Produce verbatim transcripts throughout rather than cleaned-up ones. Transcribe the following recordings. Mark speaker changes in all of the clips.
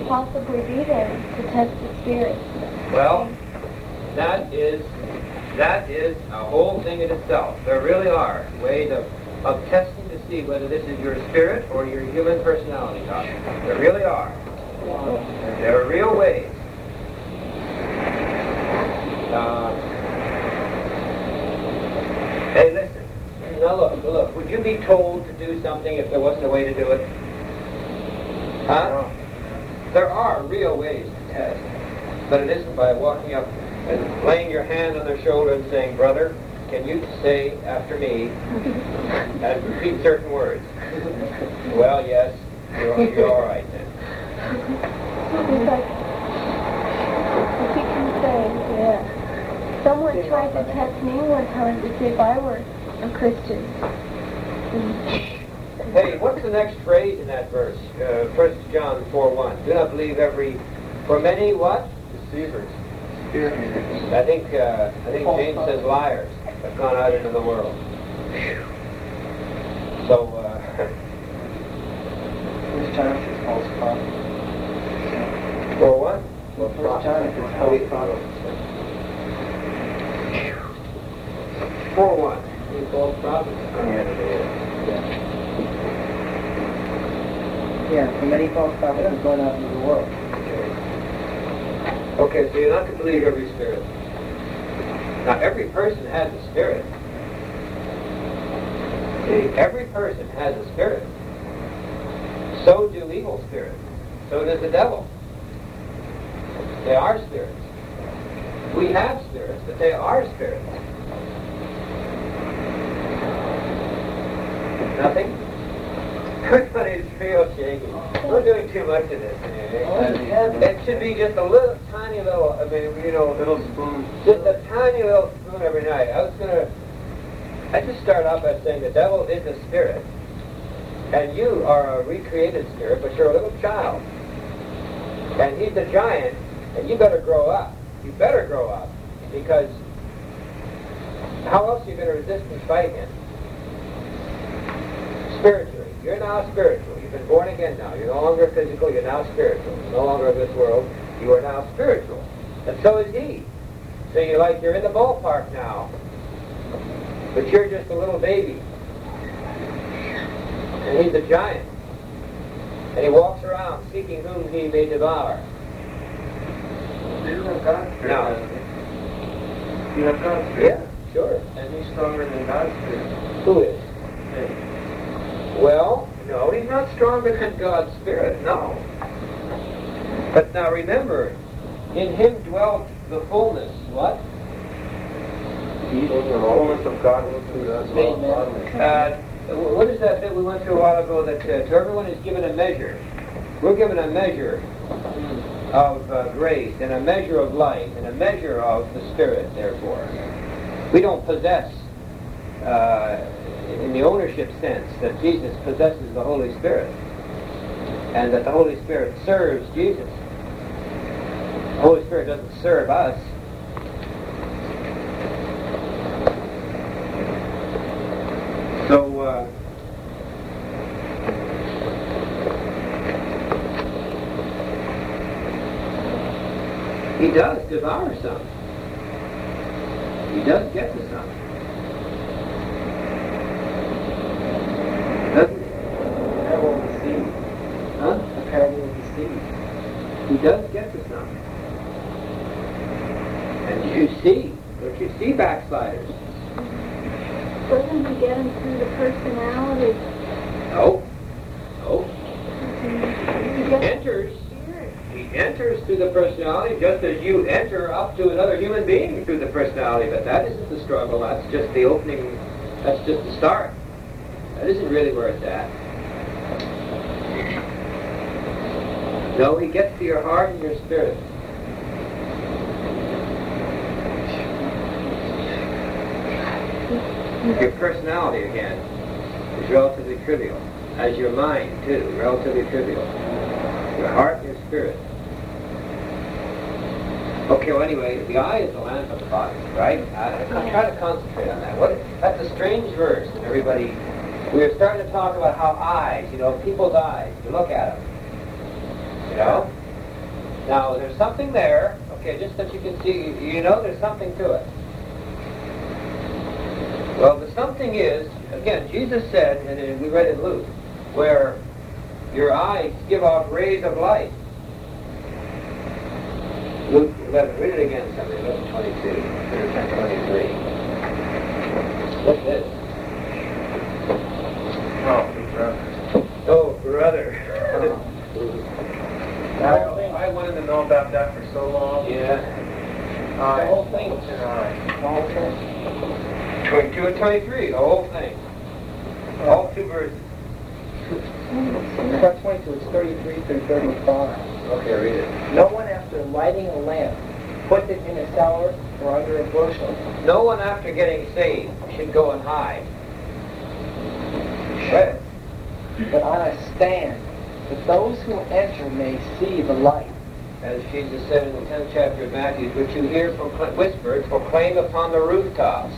Speaker 1: possibly be there to test the spirit?
Speaker 2: Well, that is that is a whole thing in itself. There really are ways of, of testing to see whether this is your spirit or your human personality, Doctor. There really are. There are real ways. Uh, hey, listen. Now look, look. Would you be told to do something if there wasn't a way to do it? Huh? There are real ways to test, but it isn't by walking up and laying your hand on their shoulder and saying, "Brother, can you say after me," and repeat certain words. Well, yes, you're, you're all right then.
Speaker 1: It's like, I keep on saying, yeah. Someone tried to test me one time to see if I were a Christian.
Speaker 2: Hey, what's the next phrase in that verse? Uh, First John four one. Do not believe every, for many what?
Speaker 3: Deceivers.
Speaker 2: I think uh, I think James says liars have gone out into the world. So, uh,
Speaker 3: First John is false prophet.
Speaker 2: for what?
Speaker 3: Well, First John is false prophet.
Speaker 2: For what? He's false prophets.
Speaker 3: Yeah. Yeah, for many false prophets have gone out into the world.
Speaker 2: Okay, so you're not to believe every spirit. Now, every person has a spirit. See, every person has a spirit. So do evil spirits. So does the devil. They are spirits. We have spirits, but they are spirits. Nothing? Everybody's real shaky. We're doing too much of this. Eh? It should be just a little tiny little, I mean, you know,
Speaker 3: Little spoon.
Speaker 2: just a tiny little spoon every night. I was going to, I just start off by saying the devil is a spirit, and you are a recreated spirit, but you're a little child. And he's a giant, and you better grow up. You better grow up, because how else are you going to resist and fight him? Spiritually. You're now spiritual. You've been born again now. You're no longer physical. You're now spiritual. You're no longer of this world. You are now spiritual. And so is he. So you're like you're in the ballpark now. But you're just a little baby. And he's a giant. And he walks around seeking whom he may devour.
Speaker 3: You have God's spirit.
Speaker 2: No.
Speaker 3: You have God's spirit.
Speaker 2: Yeah, sure.
Speaker 3: And he's stronger than God's spirit.
Speaker 2: Who is?
Speaker 3: Hey.
Speaker 2: Well, no, he's not stronger than God's Spirit, no. But now remember, in him dwelt the fullness, what?
Speaker 3: The fullness of God will through us all bodily.
Speaker 2: Uh, what is that that we went through a while ago, that uh, to everyone is given a measure? We're given a measure of uh, grace, and a measure of light, and a measure of the Spirit, therefore. We don't possess uh, in the ownership sense that Jesus possesses the Holy Spirit and that the Holy Spirit serves Jesus. The Holy Spirit doesn't serve us. So, uh, he does devour some. He does get to some. Doesn't he?
Speaker 3: The parable of the seed.
Speaker 2: Huh?
Speaker 3: The parable of the seed.
Speaker 2: He does get to some. And you see, don't you see backsliders?
Speaker 1: Doesn't he get him through the personality?
Speaker 2: No. No.
Speaker 1: He
Speaker 2: He
Speaker 1: gets
Speaker 2: enters.
Speaker 1: the spirit.
Speaker 2: He enters through the personality just as you enter up to another human being through the personality. But that isn't the struggle. That's just the opening. That's just the start. That isn't really where it's at. No, he gets to your heart and your spirit. Your personality, again, is relatively trivial, as your mind, too, relatively trivial. Your heart and your spirit. Okay, well, anyway, the eye is the lamp of the body, right? I, I try to concentrate on that. What? That's a strange verse, and everybody... We were starting to talk about how eyes, you know, people's eyes, you look at them, you know? Now, there's something there, okay, just that you can see, you know there's something to it. Well, the something is, again, Jesus said, and we read in Luke, where your eyes give off rays of light. Luke eleven, read it again, somebody, eleven twenty-two, ten twenty-three. What's this?
Speaker 3: Oh, brother.
Speaker 2: Oh, brother.
Speaker 3: I, I wanted to know about that for so long.
Speaker 2: Yeah.
Speaker 3: Uh,
Speaker 2: The whole thing.
Speaker 3: uh,
Speaker 2: The whole thing. twenty-two and twenty-three, the whole thing. All two verses.
Speaker 4: It's not twenty-two, it's thirty-three through thirty-five.
Speaker 2: Okay, read it.
Speaker 4: No one, after lighting a lamp, puts it in a cellar or under a bushel.
Speaker 2: No one after getting saved should go and hide. But
Speaker 4: But on a stand, that those who enter may see the light.
Speaker 2: as Jesus said in the tenth chapter of Matthew, which you hear procl- whispered, proclaim upon the rooftops.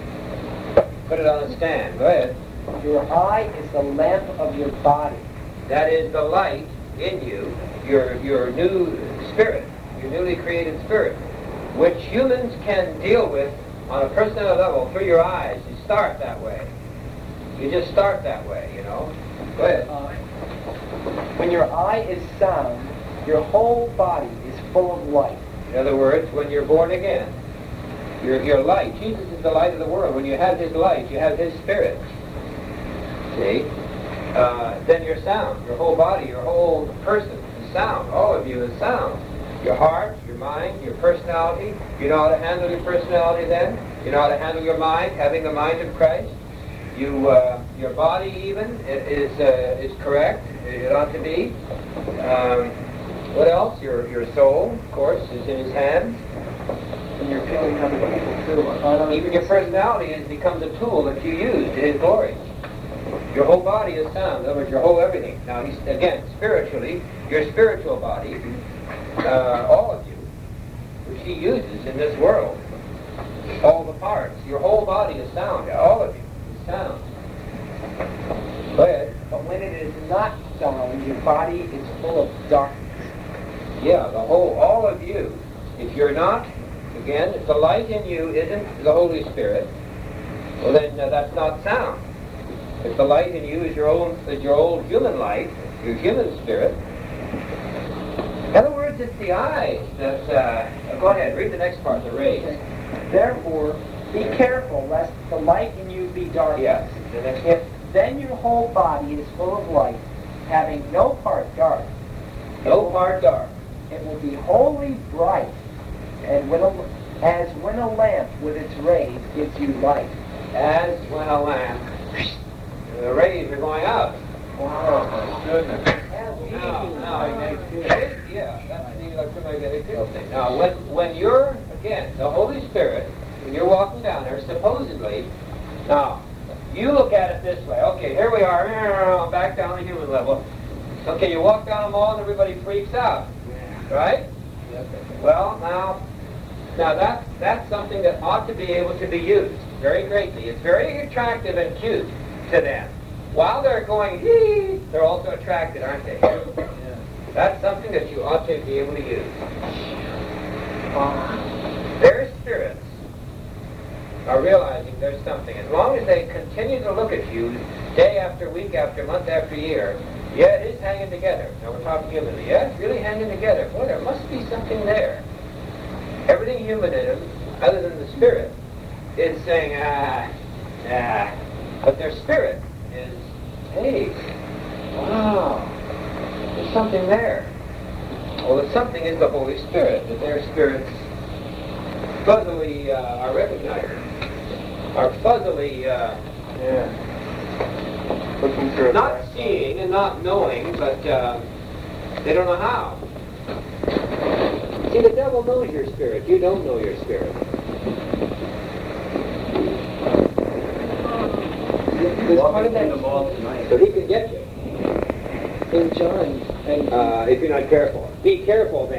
Speaker 2: Put it on a stand. Go ahead.
Speaker 4: Your eye is the lamp of your body.
Speaker 2: That is the light in you, your your new spirit, your newly created spirit, which humans can deal with on a personal level through your eyes. You start that way. You just start that way, you know. Go ahead.
Speaker 4: Uh, when your eye is sound, your whole body is full of light.
Speaker 2: In other words, when you're born again, your your light. Jesus is the light of the world. When you have His light, you have His spirit. See? Uh, then you're sound. Your whole body, your whole person is sound. All of you is sound. Your heart, your mind, your personality. You know how to handle your personality then. You know how to handle your mind, having the mind of Christ. You, uh, your body even is uh, is correct. It ought to be. Um, what else? Your your soul, of course, is in His hands.
Speaker 4: And you're feeling other people too. Uh,
Speaker 2: Even your personality is, becomes a tool that you use to His glory. Your whole body is sound. In other words, your whole everything. Now, he's, again, spiritually, your spiritual body, uh, all of you, which He uses in this world, all the parts, your whole body is sound. All of you is sound. Go ahead.
Speaker 4: But when it is not sound, your body is full of darkness.
Speaker 2: Yeah, the whole, all of you. If you're not, again, if the light in you isn't the Holy Spirit, well then uh, that's not sound. If the light in you is your own, is your old human light, your human spirit. In other words, it's the eyes that. Uh, go ahead, read the next part, the rays.
Speaker 4: Therefore, be careful lest the light in you be darkness.
Speaker 2: Yes. The next
Speaker 4: If then your whole body is full of light, having no part dark,
Speaker 2: no part dark.
Speaker 4: it will be wholly bright, and when a, as when a lamp with its rays gives you light.
Speaker 2: As when a lamp, the rays are going out.
Speaker 3: Oh, my goodness.
Speaker 2: Now, now, yeah, that's the electromagnetic field thing. Now, when when you're again the Holy Spirit, when you're walking down there, supposedly, now you look at it this way. Okay, here we are, back down to human level. Okay, you walk down the mall and everybody freaks out, right? Well, now, now that that's something that ought to be able to be used very greatly. It's very attractive and cute to them. While they're going, hee, they're also attracted, aren't they? Yeah. That's something that you ought to be able to use. Uh, their spirits are realizing there's something. As long as they continue to look at you day after week after month after year, yeah, it is hanging together. Now we're talking humanly. Yeah, it's really hanging together. Boy, there must be something there. Everything human in them, other than the spirit, is saying, ah, ah. But their spirit is, hey, wow, there's something there. Well, the something is the Holy Spirit, that their spirits fuzzily uh, are recognized, are fuzzily, uh,
Speaker 3: Yeah. Looking through a
Speaker 2: not
Speaker 3: glass.
Speaker 2: seeing and not knowing, but uh, they don't know how. See, the devil knows your spirit. You don't know your spirit.
Speaker 4: There's part of that
Speaker 2: So he can get you.
Speaker 4: in John, and
Speaker 2: Uh, if you're not careful. Be careful then.